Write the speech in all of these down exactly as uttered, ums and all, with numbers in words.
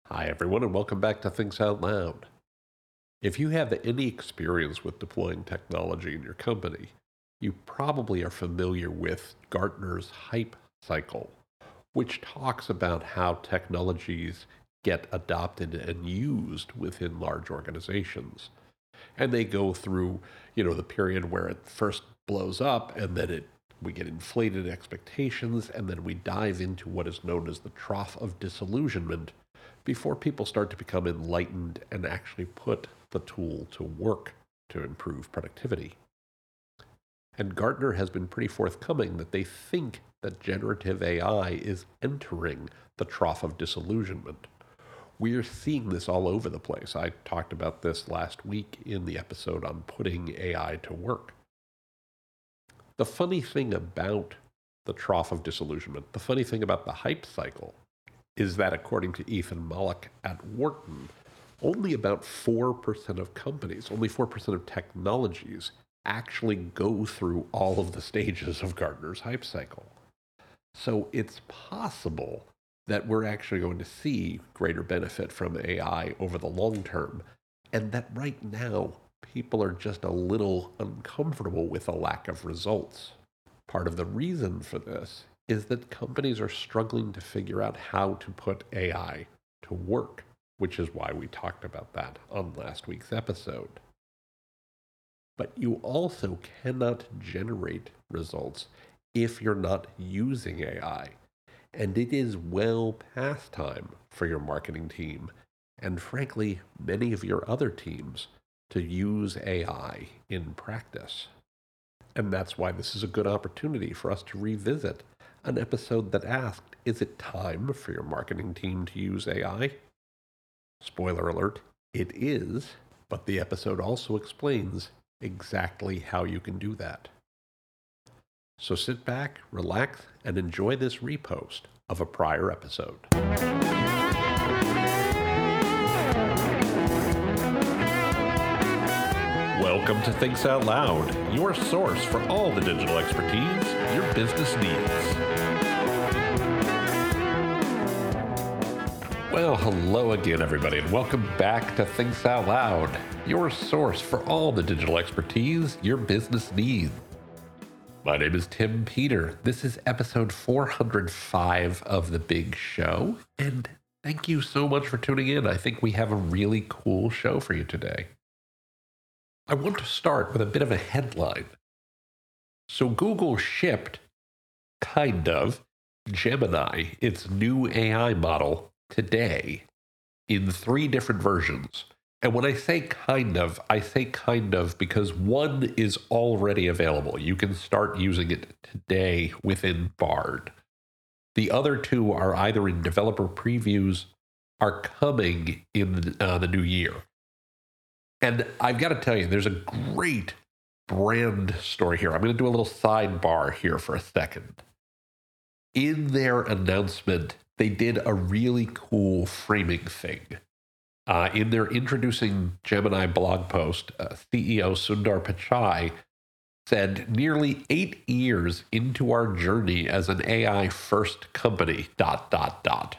Hi, everyone, and welcome back to Things Out Loud. If you have any experience with deploying technology in your company, you probably are familiar with Gartner's hype cycle, which talks about how technologies get adopted and used within large organizations. And they go through, you know, the period where it first blows up and then it we get inflated expectations, and then we dive into what is known as the trough of disillusionment before people start to become enlightened and actually put the tool to work to improve productivity. And Gartner has been pretty forthcoming that they think that generative A I is entering the trough of disillusionment. We're seeing this all over the place. I talked about this last week in the episode on putting A I to work. The funny thing about the trough of disillusionment, the funny thing about the hype cycle, is that according to Ethan Mollick at Wharton, only about four percent of companies, only four percent of technologies actually go through all of the stages of Gartner's hype cycle. So it's possible that we're actually going to see greater benefit from A I over the long term, and that right now, people are just a little uncomfortable with a lack of results. Part of the reason for this is that companies are struggling to figure out how to put A I to work, which is why we talked about that on last week's episode. But you also cannot generate results if you're not using A I. And it is well past time for your marketing team, and frankly, many of your other teams, to use A I in practice. And that's why this is a good opportunity for us to revisit an episode that asked, is it time for your marketing team to use A I? Spoiler alert, it is, but the episode also explains exactly how you can do that. So sit back, relax, and enjoy this repost of a prior episode. Welcome to Thinks Out Loud, your source for all the digital expertise your business needs. Well, hello again, everybody, and welcome back to Thinks Out Loud, your source for all the digital expertise your business needs. My name is Tim Peter. This is episode four hundred five of The Big Show, and thank you so much for tuning in. I think we have a really cool show for you today. I want to start with a bit of a headline. So Google shipped, kind of, Gemini, its new A I model, today in three different versions. And when I say kind of, I say kind of because one is already available. You can start using it today within Bard. The other two are either in developer previews, are coming in uh, the new year. And I've got to tell you, there's a great brand story here. I'm going to do a little sidebar here for a second. In their announcement, they did a really cool framing thing. Uh, in their introducing Gemini blog post, uh, C E O Sundar Pichai said, nearly eight years into our journey as an A I-first company, dot, dot, dot.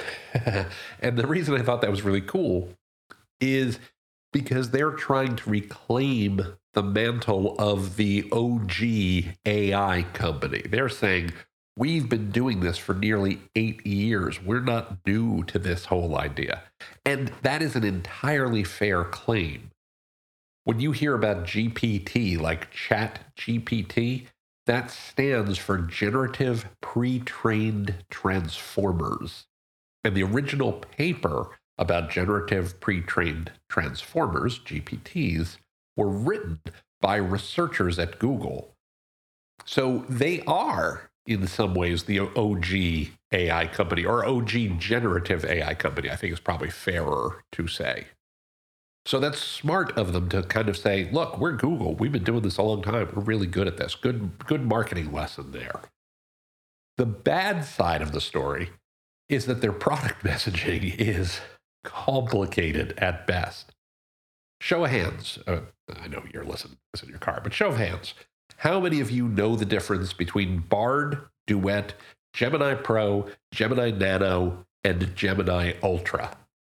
And the reason I thought that was really cool is because they're trying to reclaim the mantle of the O G A I company. They're saying, we've been doing this for nearly eight years. We're not new to this whole idea. And that is an entirely fair claim. When you hear about G P T, like Chat G P T, that stands for Generative Pre-trained Transformers. And the original paper about generative pre-trained transformers, G P Ts, were written by researchers at Google. So they are, in some ways, the O G A I company, or O G generative A I company, I think is probably fairer to say. So that's smart of them to kind of say, look, we're Google. We've been doing this a long time. We're really good at this. Good, good marketing lesson there. The bad side of the story is that their product messaging is complicated at best. Show of hands. Uh, I know you're listening to this in your car, but show of hands. How many of you know the difference between Bard, Duet, Gemini Pro, Gemini Nano, and Gemini Ultra?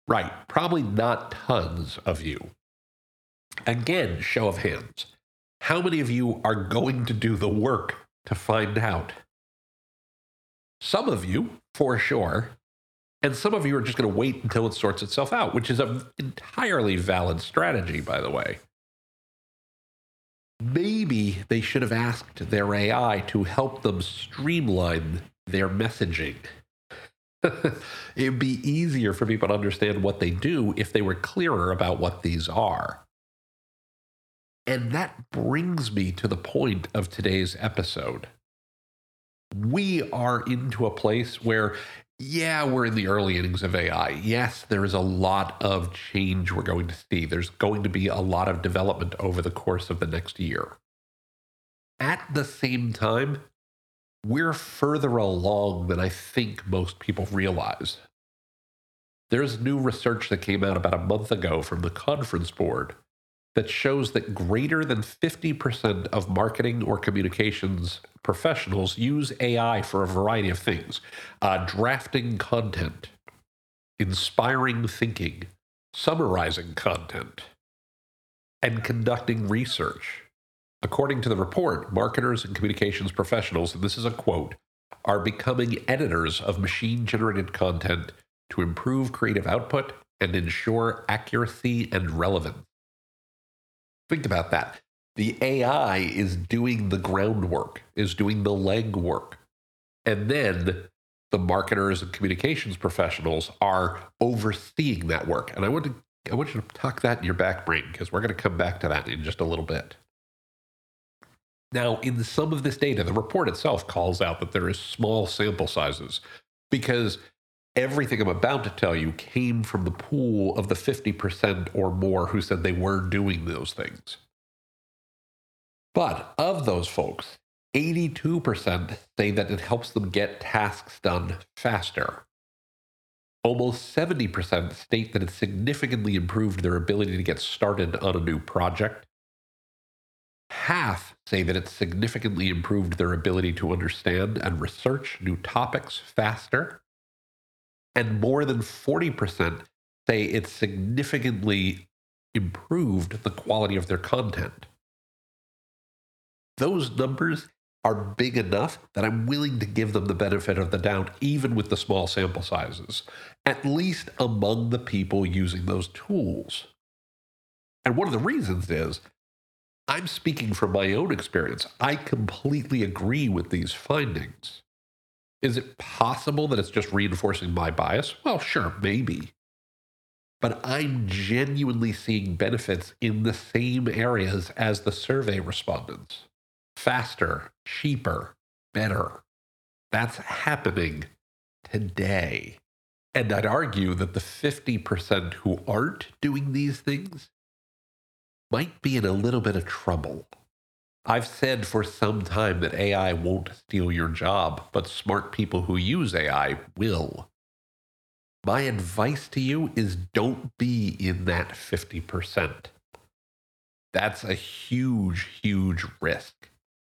Right. Probably not tons of you. Again, show of hands. How many of you are going to do the work to find out? Some of you, for sure. And some of you are just going to wait until it sorts itself out, which is an entirely valid strategy, by the way. Maybe they should have asked their A I to help them streamline their messaging. It'd be easier for people to understand what they do if they were clearer about what these are. And that brings me to the point of today's episode. We are into a place where, yeah, we're in the early innings of A I. Yes, there is a lot of change we're going to see. There's going to be a lot of development over the course of the next year. At the same time, we're further along than I think most people realize. There's new research that came out about a month ago from the Conference Board that shows that greater than fifty percent of marketing or communications professionals use A I for a variety of things. Uh, drafting content, inspiring thinking, summarizing content, and conducting research. According to the report, marketers and communications professionals, and this is a quote, are becoming editors of machine-generated content to improve creative output and ensure accuracy and relevance. Think about that. The A I is doing the groundwork, is doing the legwork. And then the marketers and communications professionals are overseeing that work. And I want to I want you to tuck that in your back brain because we're going to come back to that in just a little bit. Now, in some of this data, the report itself calls out that there is small sample sizes because everything I'm about to tell you came from the pool of the fifty percent or more who said they were doing those things. But of those folks, eighty-two percent say that it helps them get tasks done faster. Almost seventy percent state that it significantly improved their ability to get started on a new project. Half say that it significantly improved their ability to understand and research new topics faster. And more than forty percent say it significantly improved the quality of their content. Those numbers are big enough that I'm willing to give them the benefit of the doubt, even with the small sample sizes, at least among the people using those tools. And one of the reasons is, I'm speaking from my own experience. I completely agree with these findings. Is it possible that it's just reinforcing my bias? Well, sure, maybe. But I'm genuinely seeing benefits in the same areas as the survey respondents. Faster, cheaper, better. That's happening today. And I'd argue that the fifty percent who aren't doing these things might be in a little bit of trouble. I've said for some time that A I won't steal your job, but smart people who use A I will. My advice to you is don't be in that fifty percent. That's a huge, huge risk.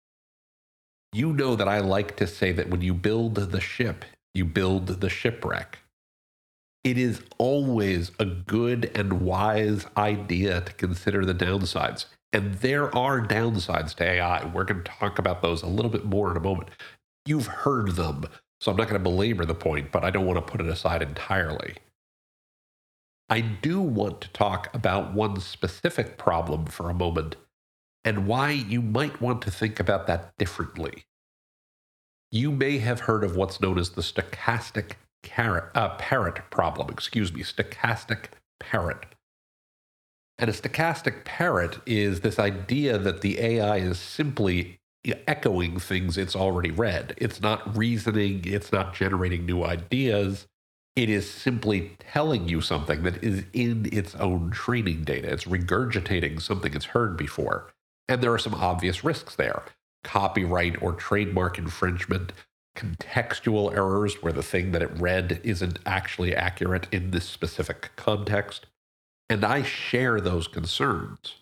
You know that I like to say that when you build the ship, you build the shipwreck. It is always a good and wise idea to consider the downsides. And there are downsides to A I. We're going to talk about those a little bit more in a moment. You've heard them, so I'm not going to belabor the point, but I don't want to put it aside entirely. I do want to talk about one specific problem for a moment and why you might want to think about that differently. You may have heard of what's known as the stochastic carrot, uh, parrot problem, excuse me, stochastic parrot. And a stochastic parrot is this idea that the A I is simply echoing things it's already read. It's not reasoning, it's not generating new ideas. It is simply telling you something that is in its own training data. It's regurgitating something it's heard before. And there are some obvious risks there. Copyright or trademark infringement, contextual errors where the thing that it read isn't actually accurate in this specific context. And I share those concerns.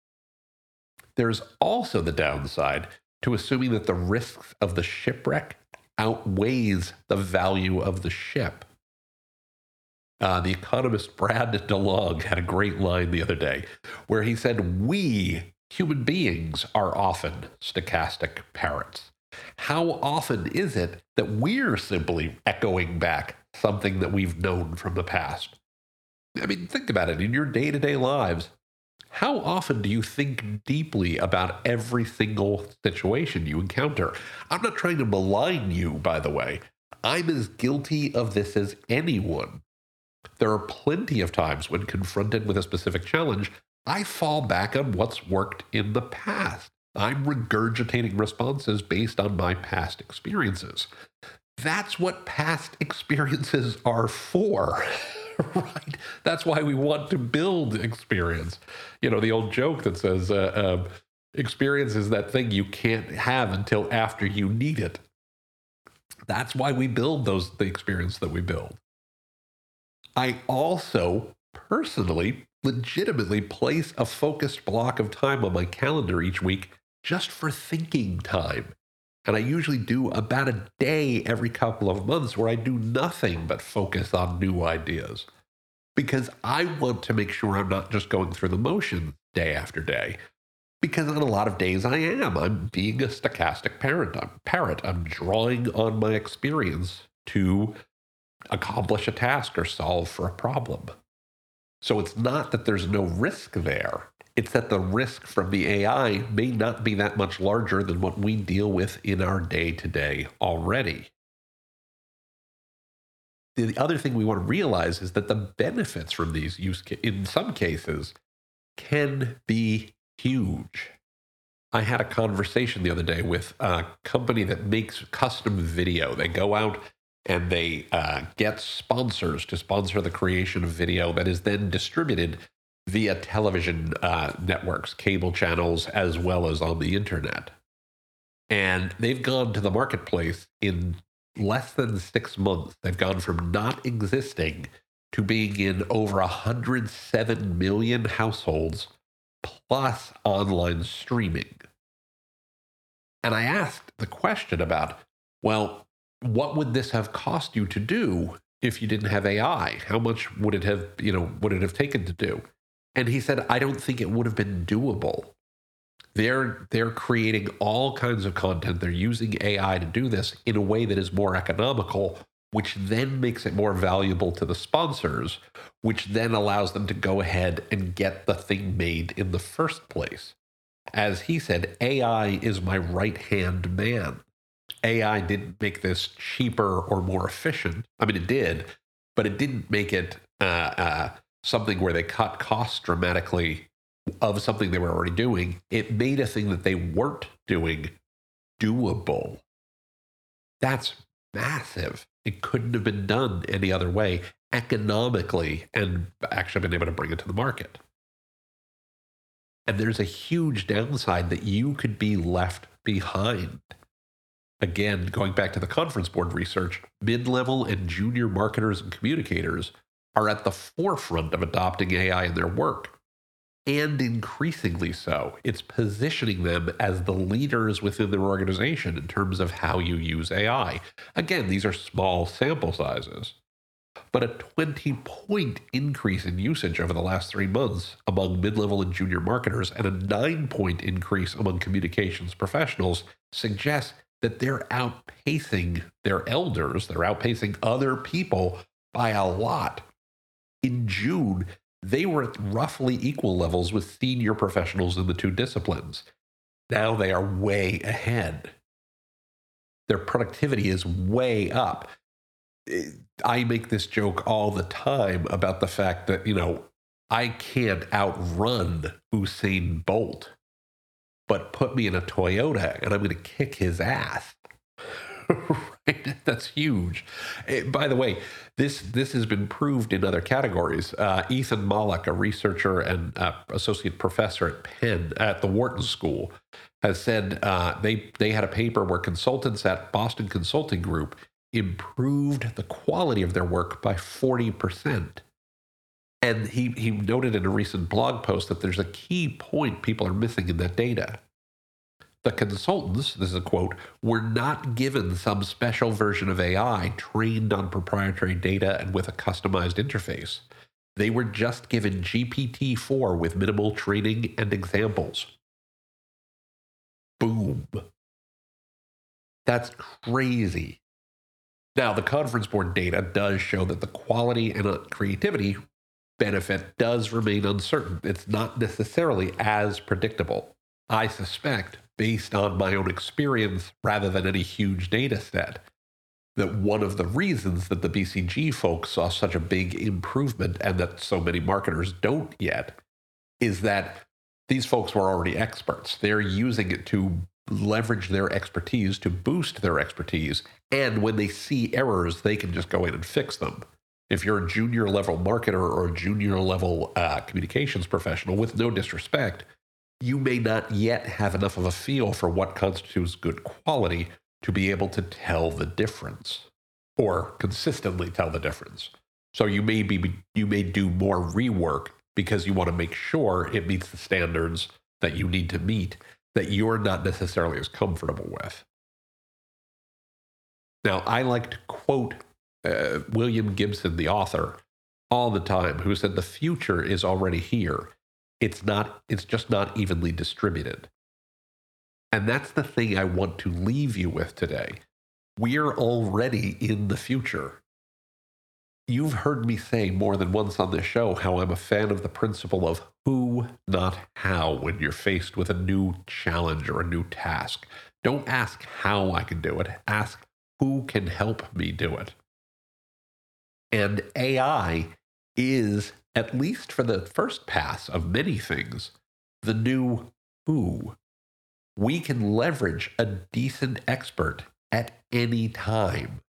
There's also the downside to assuming that the risks of the shipwreck outweighs the value of the ship. Uh, the economist Brad DeLong had a great line the other day where he said, "We human beings are often stochastic parrots." How often is it that we're simply echoing back something that we've known from the past? I mean, think about it in your day-to-day lives. How often do you think deeply about every single situation you encounter? I'm not trying to malign you, by the way. I'm as guilty of this as anyone. There are plenty of times when confronted with a specific challenge, I fall back on what's worked in the past. I'm regurgitating responses based on my past experiences. That's what past experiences are for, right? That's why we want to build experience. You know, the old joke that says, uh, uh, experience is that thing you can't have until after you need it. That's why we build those the experience that we build. I also personally legitimately place a focused block of time on my calendar each week just for thinking time. And I usually do about a day every couple of months where I do nothing but focus on new ideas. Because I want to make sure I'm not just going through the motion day after day. Because on a lot of days I am. I'm being a stochastic parrot. I'm parrot. I'm drawing on my experience to accomplish a task or solve for a problem. So it's not that there's no risk there. It's that the risk from the A I may not be that much larger than what we deal with in our day-to-day already. The other thing we want to realize is that the benefits from these use ca- in some cases can be huge. I had a conversation the other day with a company that makes custom video. They go out and they uh, get sponsors to sponsor the creation of video that is then distributed via television uh, networks, cable channels, as well as on the internet. And they've gone to the marketplace in less than six months. They've gone from not existing to being in over one hundred seven million households, plus online streaming. And I asked the question about, well, what would this have cost you to do if you didn't have A I? How much would it have, you know, would it have taken to do? And he said, I don't think it would have been doable. They're they're creating all kinds of content. They're using A I to do this in a way that is more economical, which then makes it more valuable to the sponsors, which then allows them to go ahead and get the thing made in the first place. As he said, A I is my right-hand man. A I didn't make this cheaper or more efficient. I mean, it did, but it didn't make it uh, uh, something where they cut costs dramatically of something they were already doing. It made a thing that they weren't doing doable. That's massive. It couldn't have been done any other way economically and actually been able to bring it to the market. And there's a huge downside that you could be left behind. Again, going back to the conference board research, mid-level and junior marketers and communicators are at the forefront of adopting A I in their work. And increasingly so, it's positioning them as the leaders within their organization in terms of how you use A I. Again, these are small sample sizes, but a twenty-point increase in usage over the last three months among mid-level and junior marketers and a nine-point increase among communications professionals suggests that they're outpacing their elders, they're outpacing other people by a lot. In June, they were at roughly equal levels with senior professionals in the two disciplines. Now they are way ahead. Their productivity is way up. I make this joke all the time about the fact that, you know, I can't outrun Usain Bolt, but put me in a Toyota and I'm going to kick his ass. Right? That's huge. Eh, By the way, this this has been proved in other categories. Uh, Ethan Mollick, a researcher and uh, associate professor at Penn at the Wharton School, has said uh, they they had a paper where consultants at Boston Consulting Group improved the quality of their work by forty percent. And he, he noted in a recent blog post that there's a key point people are missing in that data. The consultants, this is a quote, were not given some special version of A I trained on proprietary data and with a customized interface. They were just given G P T four with minimal training and examples. Boom. That's crazy. Now, the conference board data does show that the quality and creativity benefit does remain uncertain. It's not necessarily as predictable. I suspect, based on my own experience rather than any huge data set, that one of the reasons that the B C G folks saw such a big improvement and that so many marketers don't yet is that these folks were already experts. They're using it to leverage their expertise to boost their expertise. And when they see errors, they can just go in and fix them. If you're a junior level marketer or a junior level uh, communications professional, with no disrespect, you may not yet have enough of a feel for what constitutes good quality to be able to tell the difference or consistently tell the difference. So you may be you may do more rework because you want to make sure it meets the standards that you need to meet that you're not necessarily as comfortable with. Now, I like to quote uh, William Gibson, the author, all the time, who said the future is already here. It's not, it's just not evenly distributed. And that's the thing I want to leave you with today. We're already in the future. You've heard me say more than once on this show how I'm a fan of the principle of who, not how, when you're faced with a new challenge or a new task. Don't ask how I can do it. Ask who can help me do it. And A I is, at least for the first pass of many things, the new who. We can leverage a decent expert at any time.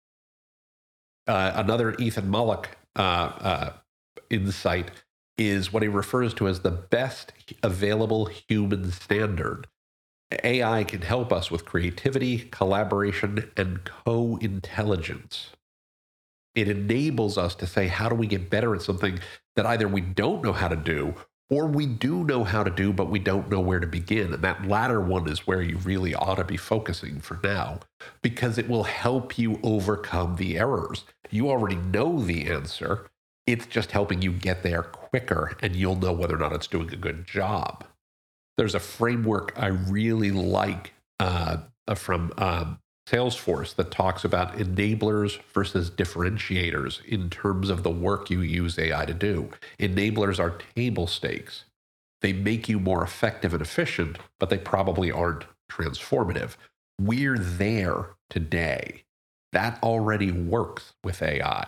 Uh, another Ethan Mollick uh, uh, insight is what he refers to as the best available human standard. A I can help us with creativity, collaboration, and co-intelligence. It enables us to say, how do we get better at something that either we don't know how to do or we do know how to do, but we don't know where to begin. And that latter one is where you really ought to be focusing for now, because it will help you overcome the errors. You already know the answer. It's just helping you get there quicker, and you'll know whether or not it's doing a good job. There's a framework I really like uh, from um, Salesforce that talks about enablers versus differentiators in terms of the work you use A I to do. Enablers are table stakes. They make you more effective and efficient, but they probably aren't transformative. We're there today. That already works with A I.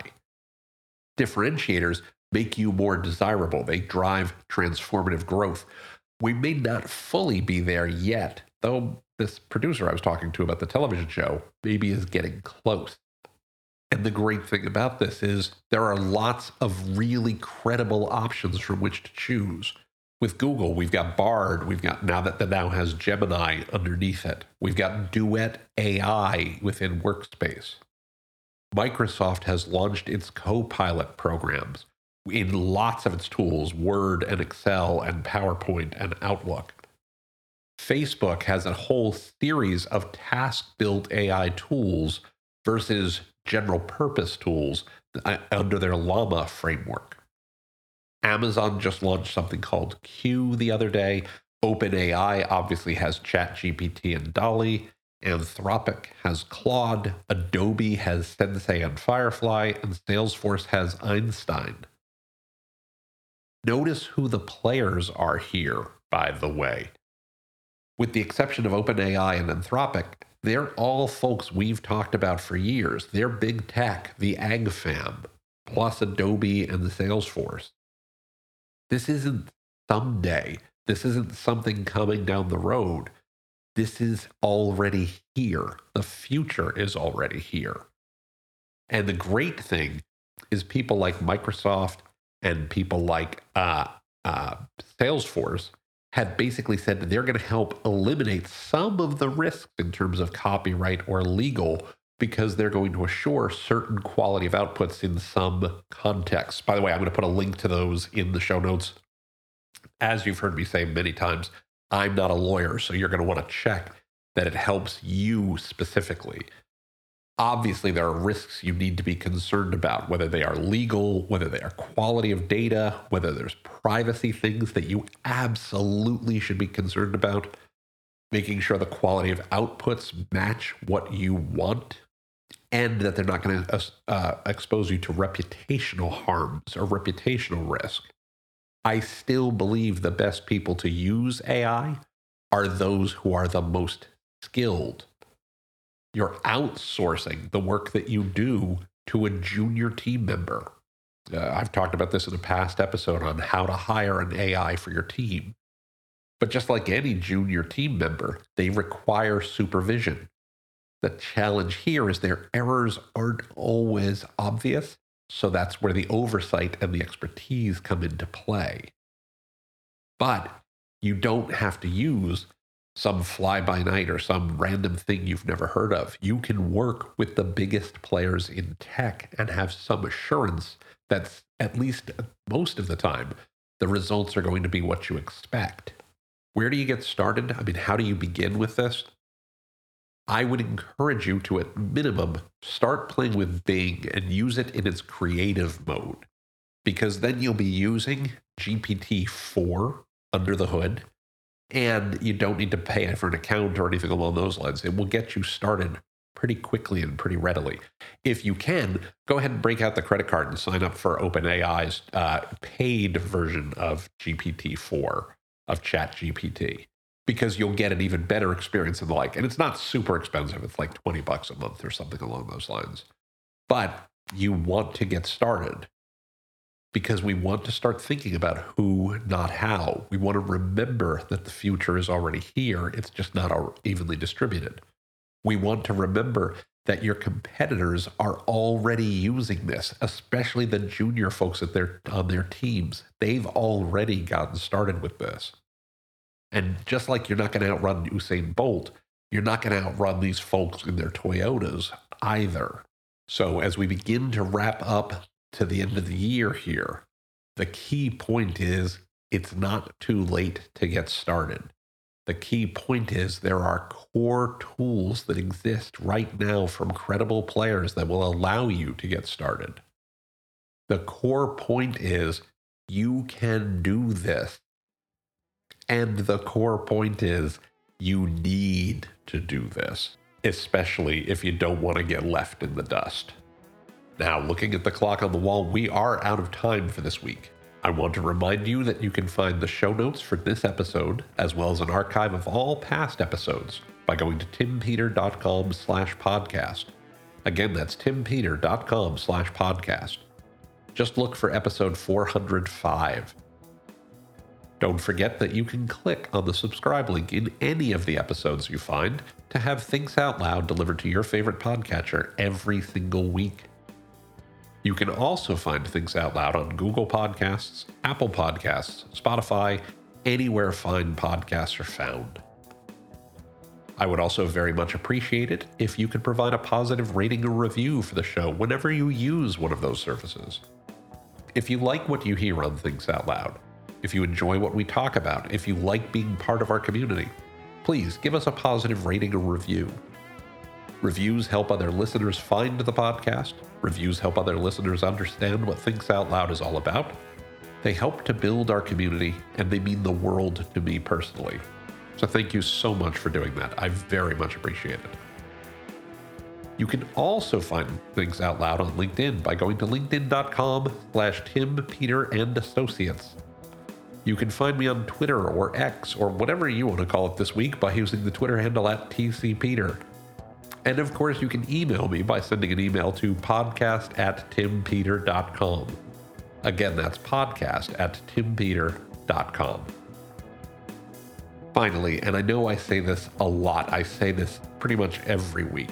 Differentiators make you more desirable. They drive transformative growth. We may not fully be there yet, though this producer I was talking to about the television show maybe is getting close. And the great thing about this is there are lots of really credible options from which to choose. With Google, we've got Bard. We've got, now that that now has Gemini underneath it. We've got Duet A I within Workspace. Microsoft has launched its Copilot programs in lots of its tools, Word and Excel and PowerPoint and Outlook. Facebook has a whole series of task-built A I tools versus general purpose tools under their Llama framework. Amazon just launched something called Q the other day. OpenAI obviously has ChatGPT and DALL-E. Anthropic has Claude. Adobe has Sensei and Firefly. And Salesforce has Einstein. Notice who the players are here, by the way. With the exception of OpenAI and Anthropic, they're all folks we've talked about for years. They're big tech, the Ag Fam, plus Adobe and the Salesforce. This isn't someday. This isn't something coming down the road. This is already here. The future is already here. And the great thing is people like Microsoft and people like uh, uh, Salesforce have basically said that they're going to help eliminate some of the risks in terms of copyright or legal, because they're going to assure certain quality of outputs in some contexts. By the way, I'm going to put a link to those in the show notes. As you've heard me say many times, I'm not a lawyer, so you're going to want to check that it helps you specifically. Obviously, there are risks you need to be concerned about, whether they are legal, whether they are quality of data, whether there's privacy things that you absolutely should be concerned about, making sure the quality of outputs match what you want, and that they're not going to uh, expose you to reputational harms or reputational risk. I still believe the best people to use A I are those who are the most skilled. You're outsourcing the work that you do to a junior team member. Uh, I've talked about this in a past episode on how to hire an A I for your team. But just like any junior team member, they require supervision. The challenge here is their errors aren't always obvious, so that's where the oversight and the expertise come into play. But you don't have to use some fly-by-night or some random thing you've never heard of. You can work with the biggest players in tech and have some assurance that, at least most of the time, the results are going to be what you expect. Where do you get started? I mean, how do you begin with this? I would encourage you to, at minimum, start playing with Bing and use it in its creative mode, because then you'll be using G P T four under the hood, and you don't need to pay for an account or anything along those lines. It will get you started pretty quickly and pretty readily. If you can, go ahead and break out the credit card and sign up for OpenAI's uh, paid version of G P T four, of ChatGPT, because you'll get an even better experience and the like. And it's not super expensive. It's like twenty bucks a month or something along those lines. But you want to get started, because we want to start thinking about who, not how. We want to remember that the future is already here. It's just not evenly distributed. We want to remember that your competitors are already using this, especially the junior folks at their, on their teams. They've already gotten started with this. And just like you're not going to outrun Usain Bolt, you're not going to outrun these folks in their Toyotas either. So as we begin to wrap up to the end of the year here, the key point is it's not too late to get started. The key point is there are core tools that exist right now from credible players that will allow you to get started. The core point is you can do this. And the core point is you need to do this, especially if you don't want to get left in the dust. Now, looking at the clock on the wall, we are out of time for this week. I want to remind you that you can find the show notes for this episode, as well as an archive of all past episodes, by going to timpeter.com slash podcast. Again, that's timpeter.com slash podcast. Just look for episode four hundred five. Don't forget that you can click on the subscribe link in any of the episodes you find to have Thinks Out Loud delivered to your favorite podcatcher every single week. You can also find Thinks Out Loud on Google Podcasts, Apple Podcasts, Spotify, anywhere fine podcasts are found. I would also very much appreciate it if you could provide a positive rating or review for the show whenever you use one of those services. If you like what you hear on Thinks Out Loud, if you enjoy what we talk about, if you like being part of our community, please give us a positive rating or review. Reviews help other listeners find the podcast. Reviews help other listeners understand what Thinks Out Loud is all about. They help to build our community, and they mean the world to me personally. So thank you so much for doing that. I very much appreciate it. You can also find Thinks Out Loud on LinkedIn by going to linkedin.com slash Tim Peter and Associates. You can find me on Twitter or X or whatever you want to call it this week by using the Twitter handle at T C Peter. And of course, you can email me by sending an email to podcast at timpeter dot com. Again, that's podcast at timpeter dot com. Finally, and I know I say this a lot, I say this pretty much every week,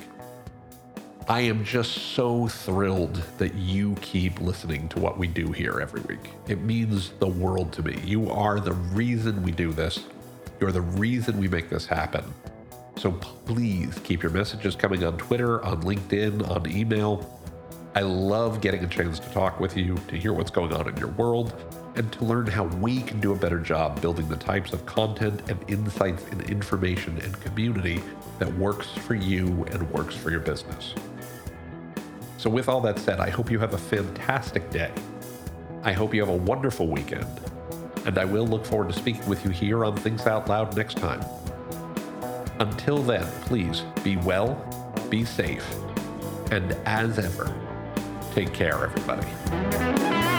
I am just so thrilled that you keep listening to what we do here every week. It means the world to me. You are the reason we do this. You're the reason we make this happen. So please keep your messages coming on Twitter, on LinkedIn, on email. I love getting a chance to talk with you, to hear what's going on in your world, and to learn how we can do a better job building the types of content and insights and information and community that works for you and works for your business. So with all that said, I hope you have a fantastic day. I hope you have a wonderful weekend, and I will look forward to speaking with you here on Things Out Loud next time. Until then, please be well, be safe, and as ever, take care, everybody.